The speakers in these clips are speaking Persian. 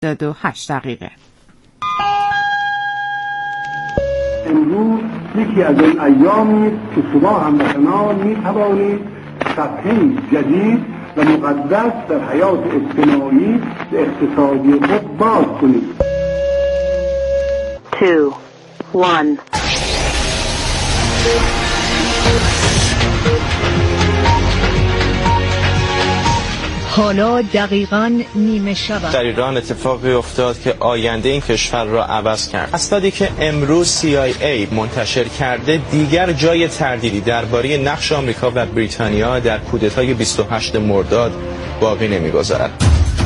دقیقه. امروز یکی از این ایامی است که شما هموطنان می‌توانید صفحه‌ای جدید و مقدس در حیات اجتماعی و اقتصادی خود باز کنید. 2 1 حالا دقیقاً نیمه شب. در ایران اتفاقی افتاد که آینده این کشور را عوض کرد. اسنادی که امروز CIA منتشر کرده دیگر جای تردیدی درباره نقش آمریکا و بریتانیا در کودتای 28 مرداد باقی نمی‌گذارد.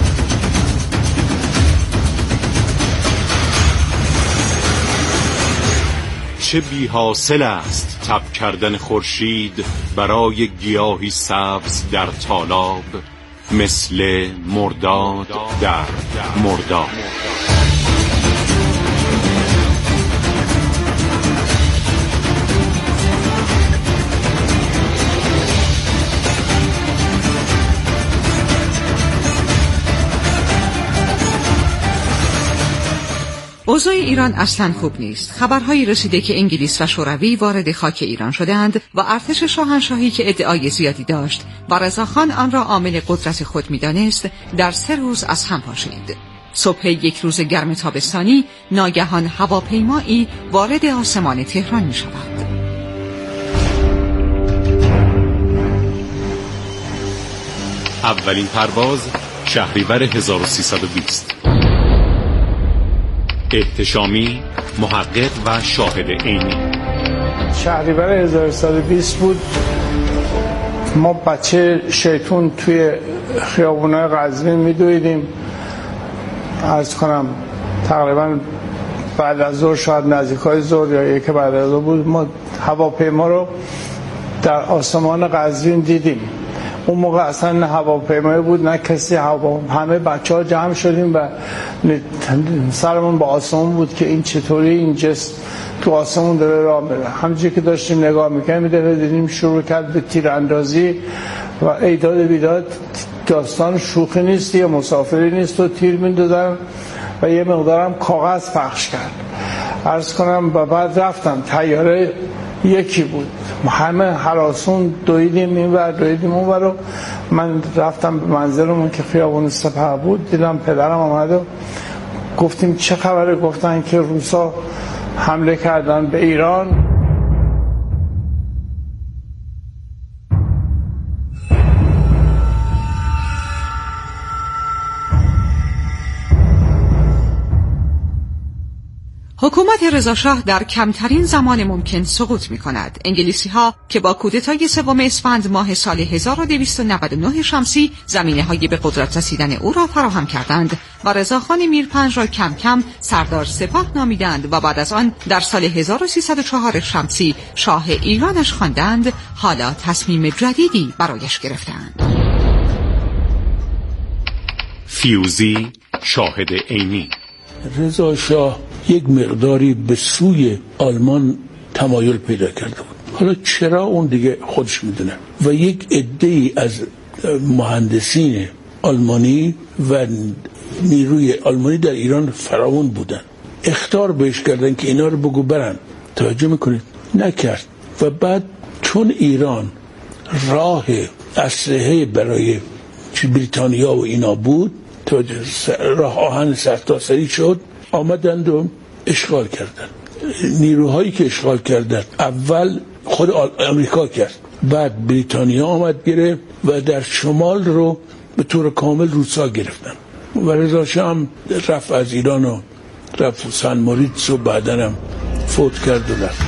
چه بی حاصل است تب کردن خورشید برای گیاهی سبز در تالاب، مثل مرداد در مرداد. اوضاع ایران اصلا خوب نیست. خبرهایی رسیده که انگلیس و شوروی وارد خاک ایران شدند و ارتش شاهنشاهی که ادعای زیادی داشت و رضاخان آن را عامل قدرت خود می‌دانست در 3 روز از هم پاشید. صبح یک روز گرم تابستانی ناگهان هواپیمایی وارد آسمان تهران می‌شود. اولین پرواز شهریور 1320. احتشامی، محقق و شاهد عینی. شهریور 1320 بود. ما بچه شیطون توی خیابونای قزوین میدویدیم. عرض کنم تقریبا بعد از ظهر، شاید نزدیکای ظهر یا یک بعد از ظهر بود، ما هواپیما رو در آسمان قزوین دیدیم. اون موقع اصلا نه هواپیمایی بود نه کسی همه بچه‌ها جمع شدیم و سرمون با آسمون بود که این چطوری این جسم تو آسمون داره راه میره. همونجوری که داشتیم نگاه می‌کردیم دیدیم شروع کرد به تیراندازی و ایداد بیداد. داستان شوخی نیست، یه مسافری نیست و تیر می‌دادن و یه مقدارم کاغذ پخش کرد. عرض کنم و بعد رفتم طیاره یکی بود، همه هراسون دویدیم این ور دویدیم اون ور. من رفتم به منزلمون که خیابون سپه بود، دیدم پدرم آمد و گفتیم چه خبره؟ گفتن که روسا حمله کردن به ایران. حکومت رضاشاه در کمترین زمان ممکن سقوط می‌کند. انگلیسی‌ها که با کودتای 3 اسفند ماه سال 1299 شمسی زمینه‌های به قدرت رسیدن او را فراهم کردند و رضاخان میرپنج را کم کم سردار سپاه نامیدند و بعد از آن در سال 1304 شمسی شاه ایرانش خواندند، حالا تصمیم جدیدی برایش گرفتند. فیوزی، شاهد عینی. رضا شاه یک مقداری به سوی آلمان تمایل پیدا کرده بود. حالا چرا اون دیگه خودش میدونه. و یک عده‌ای از مهندسین آلمانی و نیروی آلمانی در ایران فراوان بودن. اخطار بهش کردن که اینا رو بگو برن. توجه میکنید؟ نکرد. و بعد چون ایران راه اسلحه برای بریتانیا و اینا بود، راه آهن سرتاسری شد، آمدند و اشغال کردند. نیروهایی که اشغال کردند اول خود آمریکا کرد، بعد بریتانیا آمد گرفت و در شمال رو به طور کامل روسا گرفتن و رضا شاه هم رفت از ایران و رفت سن موریتس و بعدن هم فوت کرد و رفت.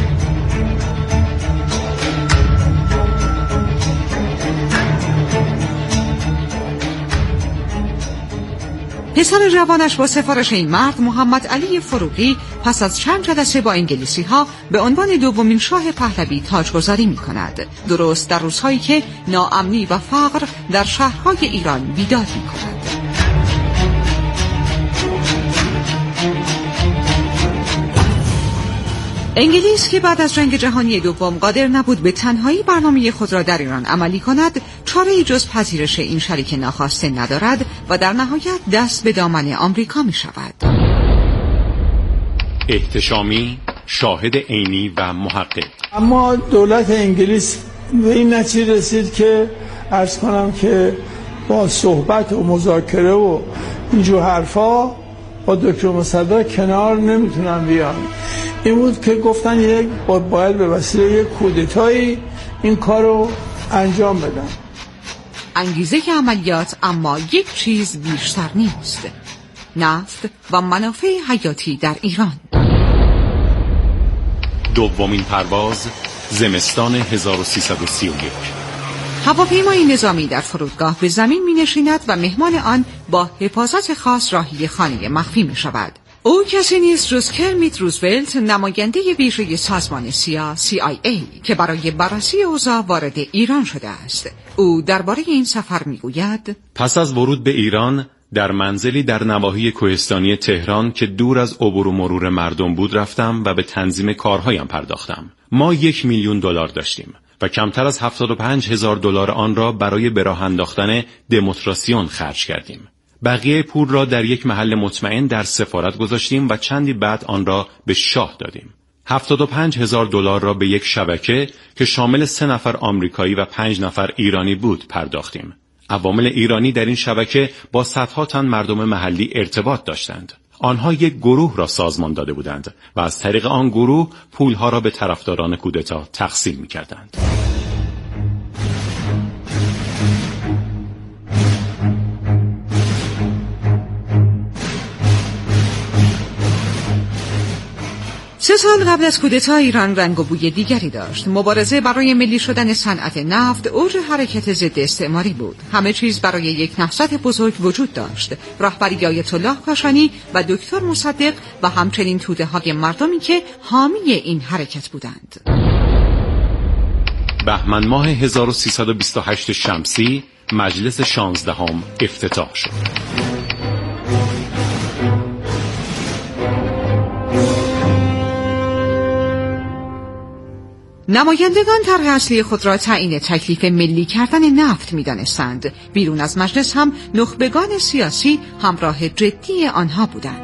پسر جوانش با سفارش این مرد، محمد علی فروغی، پس از چند جلسه با انگلیسی‌ها به عنوان دومین شاه پهلوی تاجگذاری می‌کند. درست در روزهایی که ناامنی و فقر در شهرهای ایران بیداد می‌کند. انگلیس که بعد از جنگ جهانی دوم قادر نبود به تنهایی برنامه خود را در ایران عملی کند، چاره‌ای جز پذیرش این شریک ناخواسته ندارد و در نهایت دست به دامن آمریکا می شود. احتشامی، شاهد عینی و محقق. اما دولت انگلیس به این نتیجه رسید که عرض کنم که با صحبت و مذاکره و اینجور حرفا با دکتر مصدق کنار نمیتونن بیان. این بود که گفتن باید به وسیله یک کودتایی این کارو انجام بدن. انگیزه عملیات اما یک چیز بیشتر نیست: نفت و منافع حیاتی در ایران. دومین پرواز زمستان 1331. هواپیمای نظامی در فرودگاه به زمین می نشیند و مهمان آن با حفاظت خاص راهی خانه مخفی می شود. او کسی نیست جز کرمیت روزولت، نماینده ویژه سازمان سیا CIA که برای بررسی اوضاع وارد ایران شده است. او درباره این سفر می گوید: پس از ورود به ایران در منزلی در نواحی کوهستانی تهران که دور از عبور و مرور مردم بود رفتم و به تنظیم کارهایم پرداختم. ما $1,000,000 داشتیم و کمتر از $75,000 آن را برای به راه انداختن دمونستراسیون خرج کردیم. بقیه پول را در یک محل مطمئن در سفارت گذاشتیم و چندی بعد آن را به شاه دادیم. $75,000 را به یک شبکه که شامل 3 نفر آمریکایی و 5 نفر ایرانی بود پرداختیم. عوامل ایرانی در این شبکه با صدها تن مردم محلی ارتباط داشتند. آنها یک گروه را سازمان داده بودند و از طریق آن گروه پولها را به طرفداران کودتا تقسیم می‌کردند. سه سال قبل از کودتا ایران رنگ و بوی دیگری داشت. مبارزه برای ملی شدن صنعت نفت اوج حرکت ضد استعماری بود. همه چیز برای یک نهضت بزرگ وجود داشت. رهبری آیت الله کاشانی و دکتر مصدق و همچنین توده‌های مردمی که حامی این حرکت بودند. بهمن ماه 1328 شمسی مجلس 16 افتتاح شد. نمایندگان طرح اصلی خود را تعیین تکلیف ملی کردن نفت می‌دانستند. بیرون از مجلس هم نخبگان سیاسی همراه جدی آنها بودند.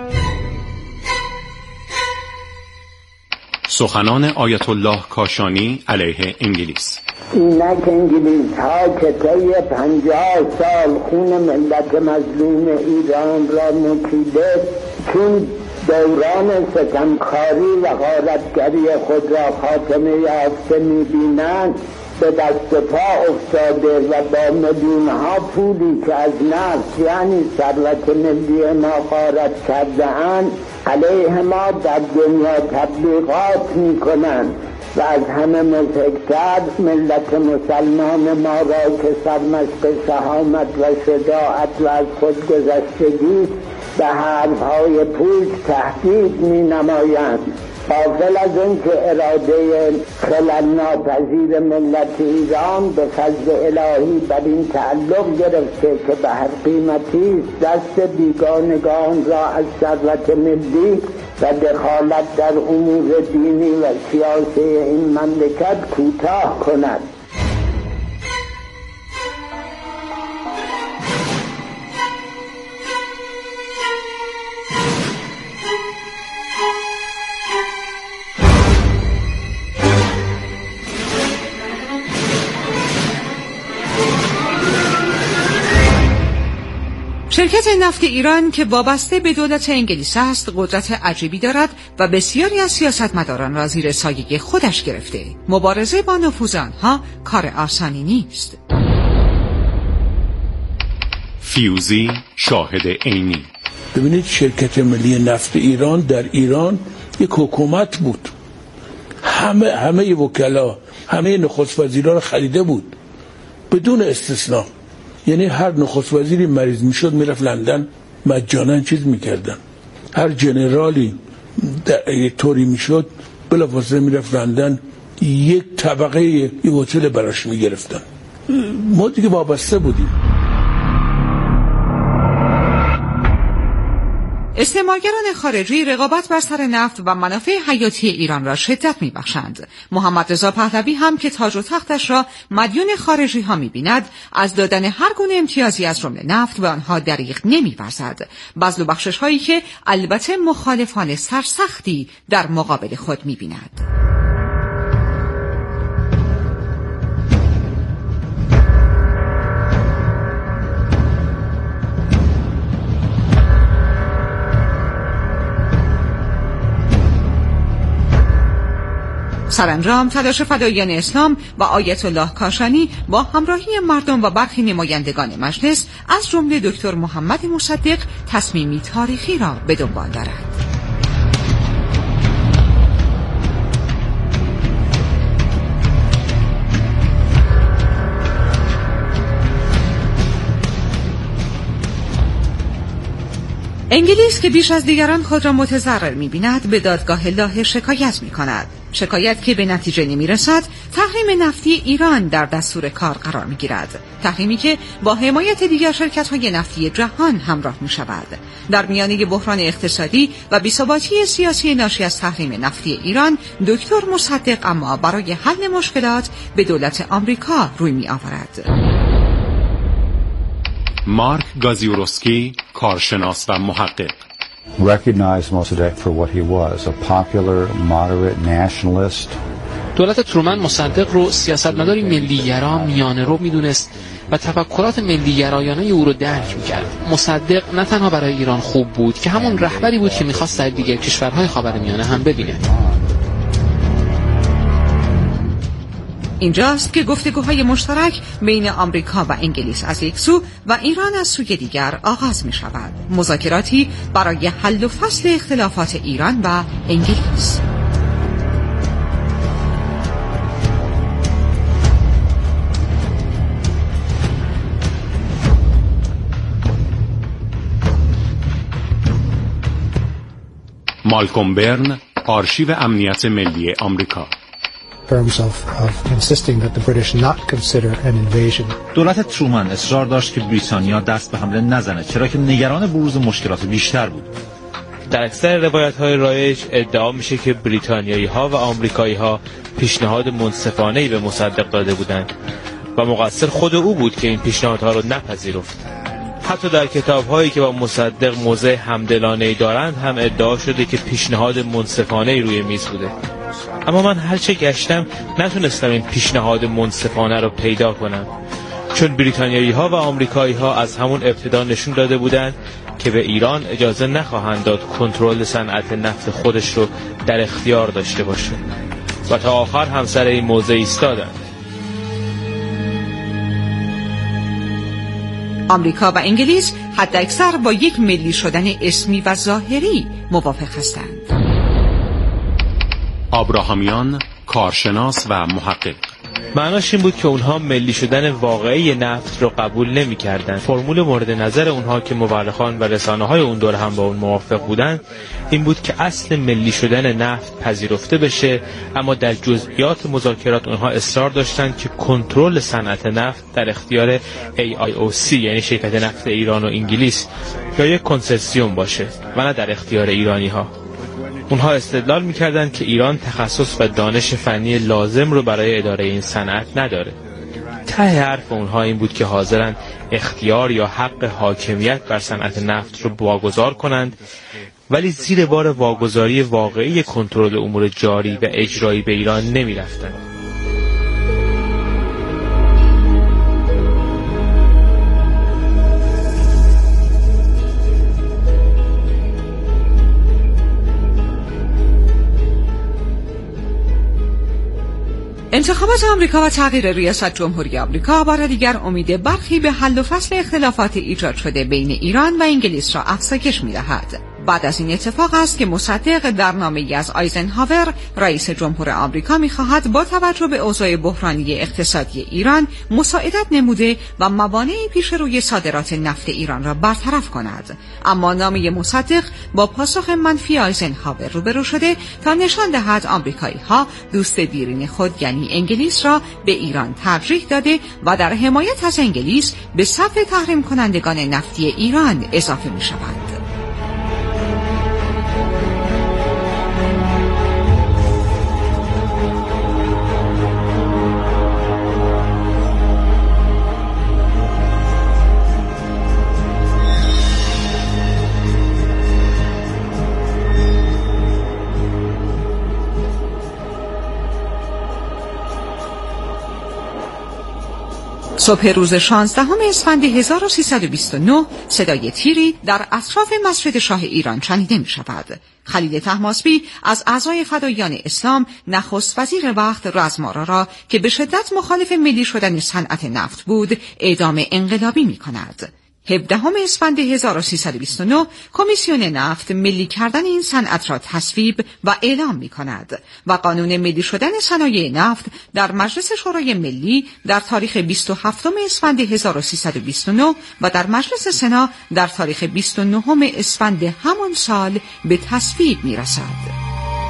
سخنان آیت الله کاشانی علیه انگلیس. اینک انگلیس ها که طی 50 سال خون ملت مظلوم ایران را مکیده، چون دوران ستمکاری و غارتگری خود را خاتمه یافته می‌بینند، به دست پا افتاده و با میلیون‌ها پولی که از نفت یعنی ثروت ملی ما غارت کرده‌اند علیه ما در دنیا تبلیغات می‌کنند و از همه مضحک‌تر ملت مسلمان ما را که سرمشق شهامت و شجاعت و از خودگذشتگی به حرفهای پوچ تهدید می‌نمایند، غافل از این که اراده خلل ناپذیر ملت ایران به فضل الهی بر این تعلق گرفته که به هر قیمتی دست بیگانگان را از ثروت ملی و دخالت در امور دینی و سیاسی این مملکت کوتاه کند. شرکت نفت ایران که وابسته به دولت انگلیس است قدرت عجیبی دارد و بسیاری از سیاستمداران را زیر سایه خودش گرفته. مبارزه با نفوذ آنها کار آسانی نیست. فیوزی، شاهد عینی. ببینید شرکت ملی نفت ایران در ایران یک حکومت بود. همه وکلا، همه نخست وزیران را خریده بود بدون استثناء. یعنی هر نخست وزیری مریض میشد میرفت لندن مجانا چیز میکردن. هر جنرالی در طوری میشد بلافاصله میرفت لندن یک طبقه یک هتل براش میگرفتن. ما دیگه وابسته بودیم. استعمارگران خارجی رقابت بر سر نفت و منافع حیاتی ایران را شدت می‌بخشند. محمد رضا پهلوی هم که تاج و تختش را مدیون خارجی ها می‌بیند، از دادن هر گونه امتیازی از جمله نفت به آنها دریغ نمی‌ورزد. بذل و بخشش هایی که البته مخالفان سرسختی در مقابل خود می‌بیند. سرانجام تلاش فداییان اسلام و آیت الله کاشانی با همراهی مردم و برخی نمایندگان مجلس از جمله دکتر محمد مصدق تصمیمی تاریخی را به دنبال دارد. انگلیس که بیش از دیگران خود را متضرر می‌بیند به دادگاه لاهه شکایت می‌کند. شکایت که به نتیجه نمی‌رسد، تحریم نفتی ایران در دستور کار قرار می‌گیرد. تحریمی که با حمایت دیگر شرکت‌های نفتی جهان همراه می‌شود. در میانه بحران اقتصادی و بی‌ثباتی سیاسی ناشی از تحریم نفتی ایران، دکتر مصدق اما برای حل مشکلات به دولت آمریکا روی می‌آورد. مارک گازیوروسکی، کارشناس و محقق، recognized Mossadegh for what he was, a popular, moderate nationalist. دولت ترومن مصدق رو سیاستمداری ملی‌گرا میانه‌رو می‌دونست و تفکرات ملی‌گرایانه او رو درک می‌کرد. مصدق نه تنها برای ایران خوب بود که همون رهبری بود که می‌خواست در دیگر کشورهای خاورمیانه هم ببینه. اینجاست که گفتگوهای مشترک بین آمریکا و انگلیس از یک سو و ایران از سوی دیگر آغاز می شود. مذاکراتی برای حل و فصل اختلافات ایران و انگلیس. مالکوم برن، آرشیو امنیت ملی آمریکا. دولت ترومن اصرار داشت که بریتانیا دست به حمله نزنه، چرا که نگران بروز مشکلات بیشتر بود. در اکثر روایت‌های رایج ادعا میشه که بریتانیایی‌ها و آمریکایی‌ها پیشنهاد منصفانه‌ای به مصدق داده بودند و مقصر خود او بود که این پیشنهادها رو نپذیرفت. حتی در کتاب‌هایی که با مصدق موضع همدلانه‌ای دارند هم ادعا شده که پیشنهاد منصفانه‌ای روی میز بوده. اما من هرچه گشتم نتونستم این پیشنهاد منصفانه رو پیدا کنم، چون بریتانیایی‌ها و آمریکایی‌ها از همون ابتدا نشون داده بودند که به ایران اجازه نخواهند داد کنترل صنعت نفت خودش رو در اختیار داشته باشه و تا آخر هم سر این موضع ایستادند. آمریکا و انگلیس حداکثر با یک ملی شدن اسمی و ظاهری موافق هستند. آبراهامیان، کارشناس و محقق. معناش این بود که اونها ملی شدن واقعی نفت رو قبول نمی کردن. فرمول مورد نظر اونها که مورخان و رسانه‌های اون دور هم با اون موافق بودن این بود که اصل ملی شدن نفت پذیرفته بشه، اما در جزئیات مذاکرات اونها اصرار داشتن که کنترل صنعت نفت در اختیار AIOC یعنی شرکت نفت ایران و انگلیس یا یک کنسرسیوم باشه و نه در اختیار ایرانی‌ها. اونها استدلال می‌کردند که ایران تخصص و دانش فنی لازم رو برای اداره این صنعت نداره. ته حرف اونها این بود که حاضرن اختیار یا حق حاکمیت بر صنعت نفت رو واگذار کنند، ولی زیر بار واگذاری واقعی کنترل امور جاری و اجرایی به ایران نمی‌رفتند. انتخابات آمریکا و تغییر ریاست جمهوری آمریکا بار دیگر امید برخی به حل و فصل اختلافات ایجاد شده بین ایران و انگلیس را افزایش می‌دهد. بعد از این اتفاق است که مصدق در نامه‌ای از آیزنهاور رئیس جمهور آمریکا می‌خواهد با توجه به اوضاع بحرانی اقتصادی ایران مساعدت نموده و موانع پیش روی صادرات نفت ایران را برطرف کند. اما نامه مصدق با پاسخ منفی آیزنهاور روبرو شده تا نشان دهد آمریکایی‌ها دوست دیرین خود یعنی انگلیس را به ایران ترجیح داده و در حمایت از انگلیس به صف تحریم کنندگان نفتی ایران اضافه می‌شوند. صبح روز 16 اسفند 1329 صدای تیری در اطراف مسجد شاه ایران شنیده می شود. خلیل طهماسبی از اعضای فداییان اسلام نخست وزیر وقت رزمارا را که به شدت مخالف ملی شدن صنعت نفت بود اعدام انقلابی می کند. 17 اسفند 1329 کمیسیون نفت ملی کردن این صنعت را تصویب و اعلام می کند و قانون ملی شدن صنایع نفت در مجلس شورای ملی در تاریخ 27 اسفند 1329 و در مجلس سنا در تاریخ 29 اسفند همان سال به تصویب می رسد.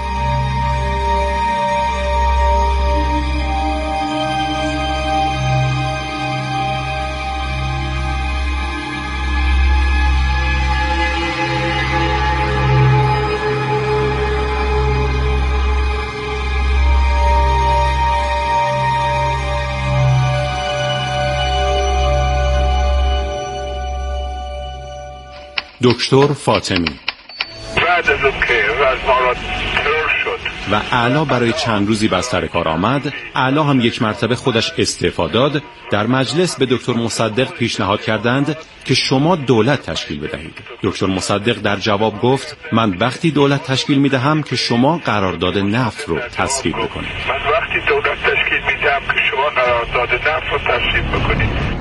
دکتر فاطمی بعد از اون که رزمارا ترور شد و اعلی برای چند روزی بستر کار آمد، اعلی هم یک مرتبه خودش استعفا داد. در مجلس به دکتر مصدق پیشنهاد کردند که شما دولت تشکیل بدهید. دکتر مصدق در جواب گفت من وقتی دولت تشکیل میدهم که شما قرارداد نفت رو تصویب بکنید. من وقتی دولت تشکیل میدم که شما قرارداد نفت رو تصویب بکنید.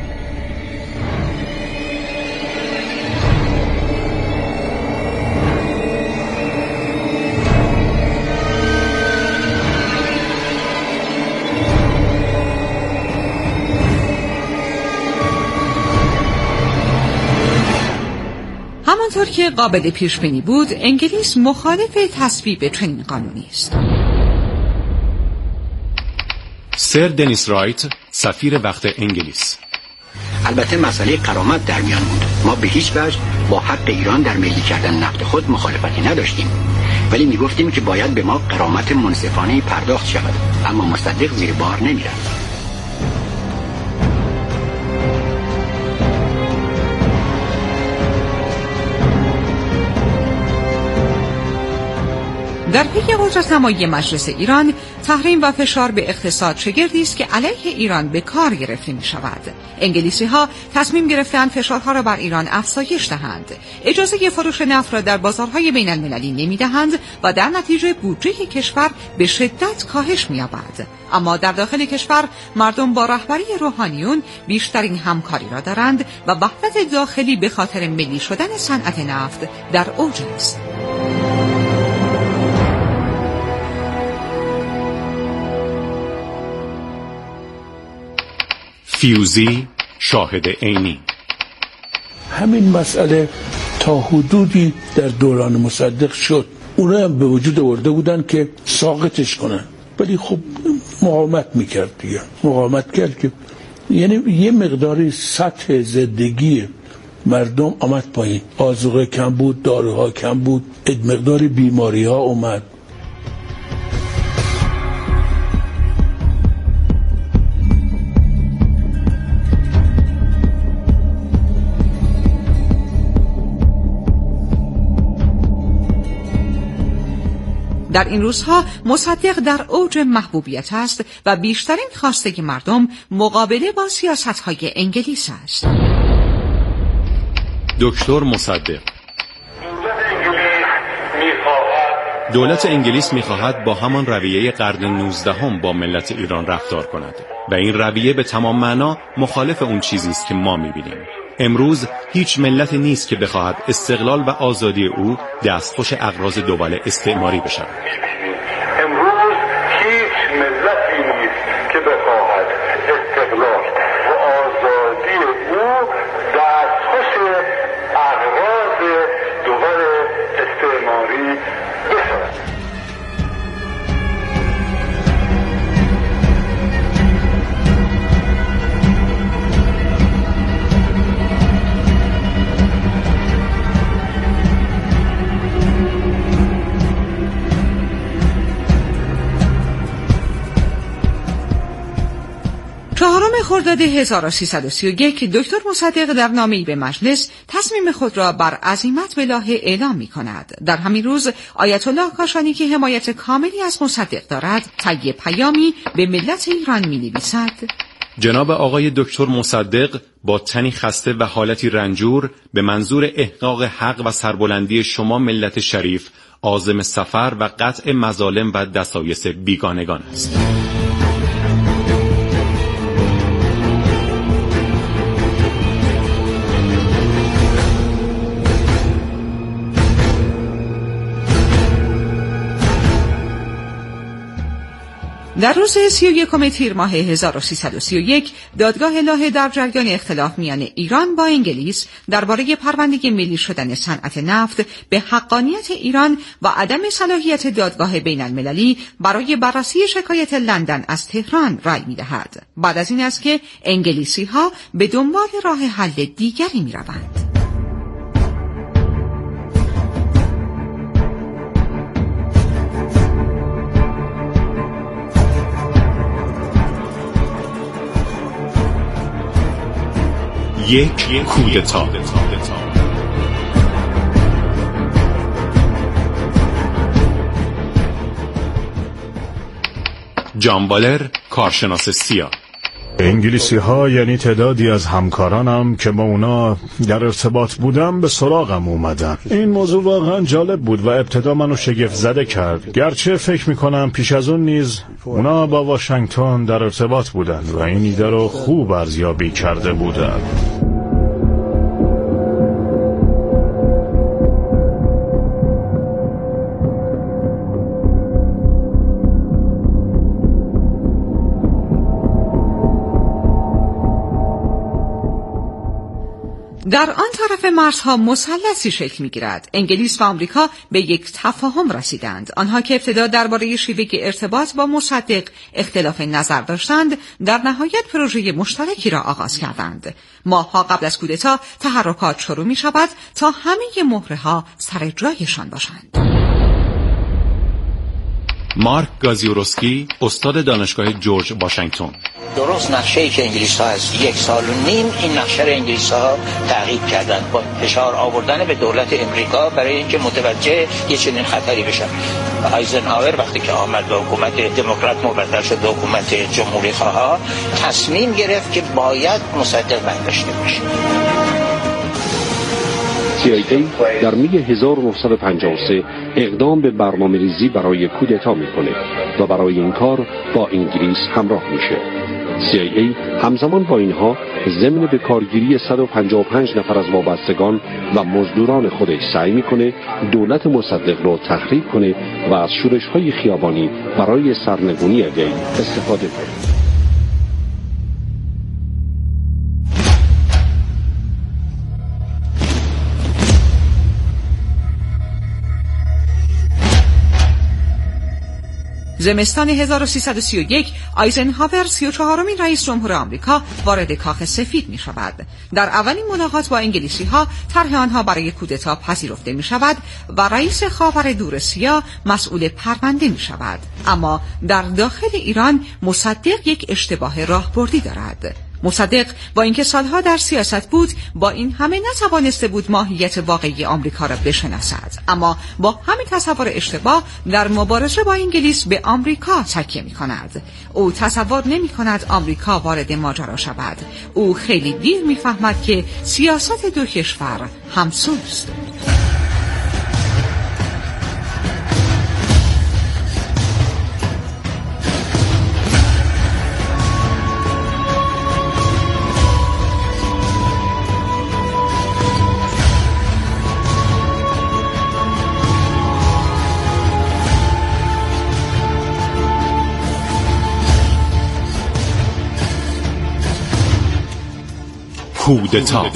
همانطور که قابل پیش بینی بود، انگلیس مخالف تصویب چنین قانونی است. سر دنیس رایت، سفیر وقت انگلیس: البته مسئله غرامت در میان بود. ما به هیچ وجه با حق ایران در ملی کردن نفت خود مخالفتی نداشتیم، ولی میگفتیم که باید به ما غرامت منصفانه پرداخت شود، اما مصدق زیر بار نمیرفت. در پی قدرت‌نمایی مجلس ایران، تحریم و فشار به اقتصاد شگردی است که علیه ایران به کار گرفته می شود. انگلیسی‌ها تصمیم گرفتند فشارها را بر ایران افزایش دهند. اجازه فروش نفت را در بازارهای بین المللی نمی دهند و در نتیجه بودجه کشور به شدت کاهش می یابد. اما در داخل کشور مردم با رهبری روحانیون بیشترین همکاری را دارند و وحدت داخلی به خاطر ملی شدن صنعت نفت در اوج است. فیوزی، شاهد عینی: همین مسئله تا حدودی در دوران مصدق شد. اونا هم به وجود آورده بودن که ساقطش کنن، ولی خب مقاومت میکرد دیگه. مقاومت کرد که یعنی یه مقداری سطح زندگی مردم آمد پایین. آذوقه کم بود، داروها کم بود، مقداری بیماری ها اومد. در این روزها مصدق در اوج محبوبیت است و بیشترین خواسته مردم مقابله با سیاست‌های انگلیس است. دکتر مصدق: دولت انگلیس می‌خواهد با همان رویه قرن 19 با ملت ایران رفتار کند و این رویه به تمام معنا مخالف اون چیزی است که ما می‌بینیم. امروز هیچ ملتی نیست که بخواهد استقلال و آزادی او دستخوش اغراض دول استعماری بشود. امروز هیچ ملتی نیست که بخواهد استقلال و آزادی او دستخوش اغراض دول استعماری بشود. خرداد 1331 دکتر مصدق در نامه‌ای به مجلس تصمیم خود را بر عزیمت بالله اعلام می‌کند. در همین روز آیت الله کاشانی که حمایت کاملی از مصدق دارد، طی پیامی به ملت ایران می‌نویسد: جناب آقای دکتر مصدق با تنی خسته و حالتی رنجور به منظور احقاق حق و سربلندی شما ملت شریف عازم سفر و قطع مظالم و دسایس بیگانگان است. در روز 31 تیر ماه 1331 دادگاه لاهه در جریان اختلاف میان ایران با انگلیس درباره پرونده ملی شدن صنعت نفت به حقانیت ایران و عدم صلاحیت دادگاه بین المللی برای بررسی شکایت لندن از تهران رأی می‌دهد. بعد از این است که انگلیسی‌ها به دنبال راه حل دیگری می‌روند. یک کودتا. جان بالر، کارشناس سیاه. انگلیسی ها یعنی تعدادی از همکارانم که با اونا در ارتباط بودم به سراغم اومدن. این موضوع واقعا جالب بود و ابتدا منو شگفت زده کرد، گرچه فکر میکنم پیش از اون نیز اونا با واشنگتن در ارتباط بودن و این ایده رو خوب ارزیابی کرده بودن. در آن طرف مرزها مثلثی شکل می‌گیرد. انگلیس و آمریکا به یک تفاهم رسیدند. آنها که ابتدا درباره شیوه ارتباط با مصدق اختلاف نظر داشتند، در نهایت پروژه مشترکی را آغاز کردند. ماه‌ها قبل از کودتا تحرکات شروع می‌شود تا همه مهره‌ها سر جایشان باشند. مارک گازیوروسکی، استاد دانشگاه جورج واشنگتن. درست نقشه‌ای که انگلیس‌ها از 1 سال و نیم این نقشه را انگلیس‌ها تعقیب کردند با فشار آوردن به دولت امریکا برای اینکه متوجه یه چنین خطری بشن. آیزنهاور وقتی که آمد به حکومت دموکرات مبدل شد به حکومت جمهوری خواه، تصمیم گرفت که باید مصدق برداشته بشه. CIA در می 1953 اقدام به برنامه‌ریزی برای کودتا میکنه و برای این کار با انگلیس همراه میشه. CIA همزمان با اینها ضمن به کارگیری 155 نفر از وابستگان و مزدوران خودش سعی میکنه دولت مصدق رو تخریب کنه و از شورش‌های خیابانی برای سرنگونی وی استفاده کنه. زمستان 1331 آیزنهاور 34مین رئیس جمهور آمریکا وارد کاخ سفید می شود. در اولین ملاقات با انگلیسی ها طرح آنها برای کودتا پذیرفته می شود و رئیس خاور دور سیاه مسئول پرونده می شود. اما در داخل ایران مصدق یک اشتباه راهبردی دارد. مصدق با اینکه سالها در سیاست بود با این همه نتوانسته بود ماهیت واقعی آمریکا را بشناسد، اما با همین تصور اشتباه در مبارزه با انگلیس به آمریکا تکیه می کند. او تصور نمی کند آمریکا وارد ماجرا شود. او خیلی دیر می فهمد که سیاست دو کشور همسوست. کودتا.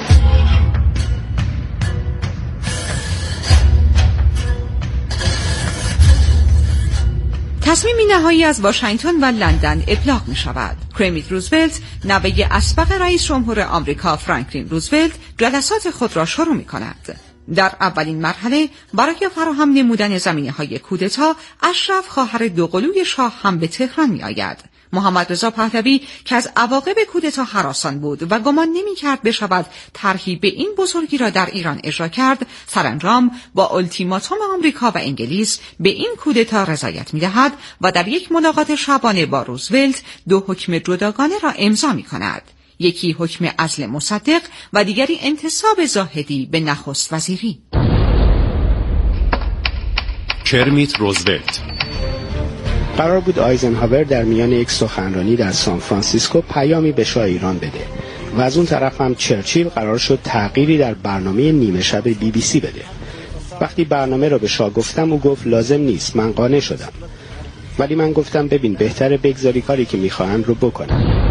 تصمیمی نهایی از واشنگتن و لندن ابلاغ می شود. کرمیت روزولت، نوه اسبق رئیس جمهور آمریکا فرانکلین روزولت، جلسات خود را شروع می کند. در اولین مرحله برای فراهم نمودن زمینه‌های کودتا، اشرف خواهر دوقلوی شاه هم به تهران می آید. محمد رضا پهلوی که از عواقب کودتا هراسان بود و گمان نمی‌کرد بشود طرحی به این بزرگی را در ایران اجرا کرد، سرانجام با التیماتوم آمریکا و انگلیس به این کودتا رضایت می‌دهد و در یک ملاقات شبانه با روزولت 2 حکم جداگانه را امضا می‌کند. یکی حکم عزل مصدق و دیگری انتصاب زاهدی به نخست وزیری. کرمیت روزولت. قرار بود آیزنهاور در میان یک سخنرانی در سان فرانسیسکو پیامی به شاه ایران بده و از اون طرف هم چرچیل قرار شد تغییری در برنامه نیمه شب BBC بده. وقتی برنامه رو به شاه گفتم او گفت لازم نیست، من قانع شدم. ولی من گفتم ببین بهتره بگذاری کاری که میخواهن رو بکنم.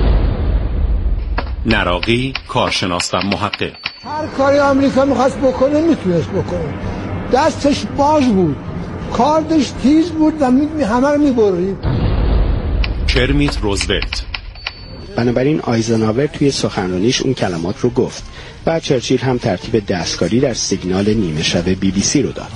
نراقی، کارشناس و محقق. هر کاری آمریکا میخواست بکنه میتونست بکنه، دستش باز بود، کاردش تیز بود و همه رو میبرید. کرمیت روزولت. بنابراین آیزنهاور توی سخنرانیش اون کلمات رو گفت و چرچیل هم ترتیب دستکاری در سیگنال نیمه شب BBC رو داد.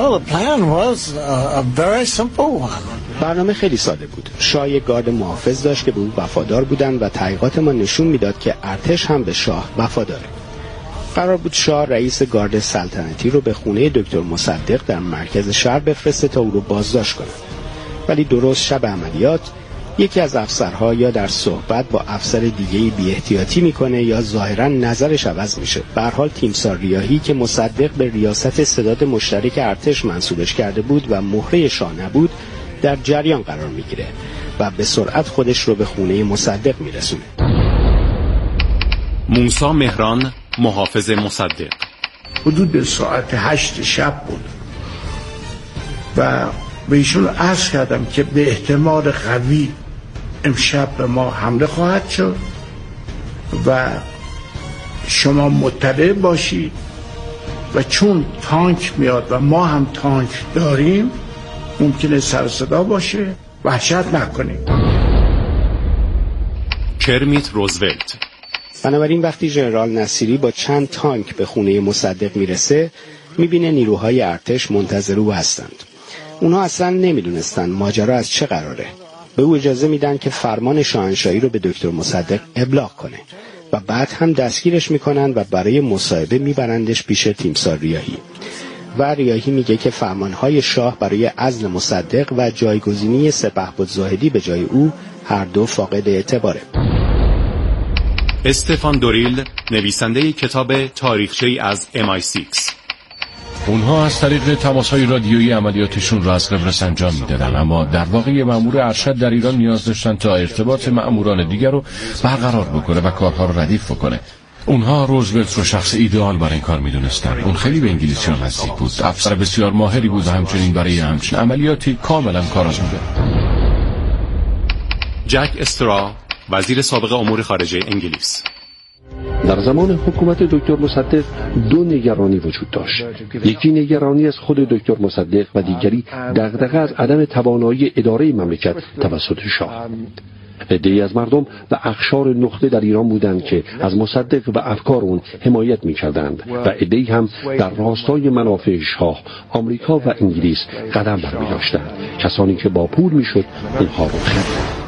برنامه خیلی ساده بود. شاه یک گارد محافظ داشت که به او وفادار بودن و تحقیقات ما نشون میداد که ارتش هم به شاه وفاداره. قرار بود شاه رئیس گارد سلطنتی رو به خونه دکتر مصدق در مرکز شهر بفرسته تا او رو بازداشت کنه. ولی درست شب عملیات یکی از افسرها یا در صحبت با افسر دیگه‌ای بی احتیاطی میکنه یا ظاهرا نظرش عوض میشه. به هر حال تیمسار ریاحی که مصدق به ریاست ستاد مشترک ارتش منصوبش کرده بود و مهره شاه نبود در جریان قرار میگیره و به سرعت خودش رو به خونه مصدق میرسونه. موسی مهران، محافظ مصدق. حدود ساعت 8 شب بود و به ایشون عرض کردم که به احتمال قوی امشب به ما حمله خواهد شد و شما مطلع باشید و چون تانک میاد و ما هم تانک داریم ممکنه سر صدا باشه، وحشت نکنیم. کرمیت روزولت. بنابراین وقتی ژنرال نصیری با چند تانک به خونه مصدق میرسه میبینه نیروهای ارتش منتظر او هستند. اونها اصلا نمیدونستن ماجرا از چه قراره. به او اجازه میدن که فرمان شاهنشاهی رو به دکتر مصدق ابلاغ کنه و بعد هم دستگیرش میکنن و برای مصاحبه میبرندش پیش تیمسار ریاحی. و ریاحی میگه که فرمانهای شاه برای عزل مصدق و جایگزینی سپهبد زاهدی به جای او هر دو فاقد اعتباره. استفان دوریل، نویسنده کتاب تاریخچه‌ای از MI6. اونها از طریق تماس‌های رادیویی عملیاتشون را از قبرس انجام میدادن، اما در واقع مأمور ارشد در ایران نیاز داشتن تا ارتباط مأموران دیگر رو برقرار بکنه و کارها رو ردیف بکنه. اونها روزولت رو شخص ایدئال برای این کار میدونستن. اون خیلی به انگلیسی‌ها نزدیک بود، افسر بسیار ماهری بود و همچنین برای همچین عملیاتی کاملا کارآمده. جک استرا، وزیر سابق امور خارجه انگلیس. در زمان حکومت دکتر مصدق 2 نگرانی وجود داشت. یکی نگرانی از خود دکتر مصدق و دیگری دغدغه از عدم توانایی اداره مملکت توسط شاه. عده‌ای از مردم و اقشار نخبه در ایران بودند که از مصدق و افکار اون حمایت می‌کردند و عده‌ای هم در راستای منافع شاه، آمریکا و انگلیس قدم برمی‌داشتند. کسانی که با پول میشد اونها رو خرید.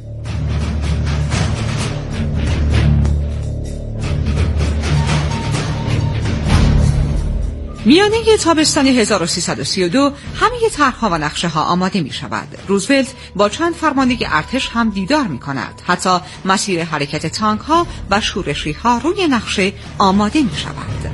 میانه تابستان 1332 همه طرح‌ها و نقشه‌ها آماده می‌شود. روزولت با چند فرمانده ارتش هم دیدار می‌کند. حتی مسیر حرکت تانک‌ها و شورشی‌ها روی نقشه آماده می‌شود.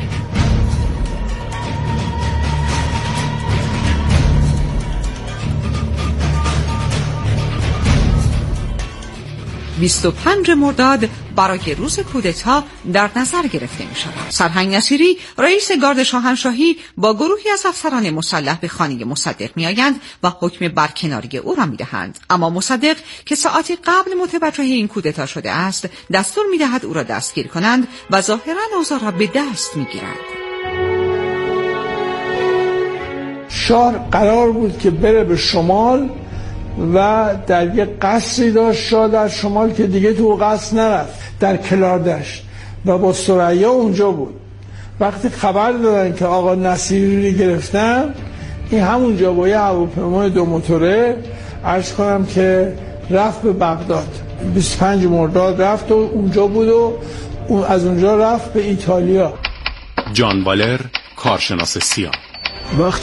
25 مرداد برای روز کودتا در نظر گرفته می شود. سرهنگ نصیری رئیس گارد شاهنشاهی با گروهی از افسران مسلح به خانه مصدق می آیند و حکم برکناری او را می دهند. اما مصدق که ساعتی قبل متوجه این کودتا شده است دستور می دهد او را دستگیر کنند و ظاهرا اوضاع را به دست می گیرند. شاه قرار بود که بره به شمال و در یک قصری داشت شاه در شمال که دیگه تو قصر نرفت، در کلاردشت و با ثریا اونجا بود. وقتی خبر دادن که آقا نصیری رو گرفتن، این همونجا با یه هواپیمای 2 موتوره عرض کنم که رفت به بغداد. 25 مرداد رفت و اونجا بود و از اونجا رفت به ایتالیا. جان والر، کارشناس سیاه. وقتی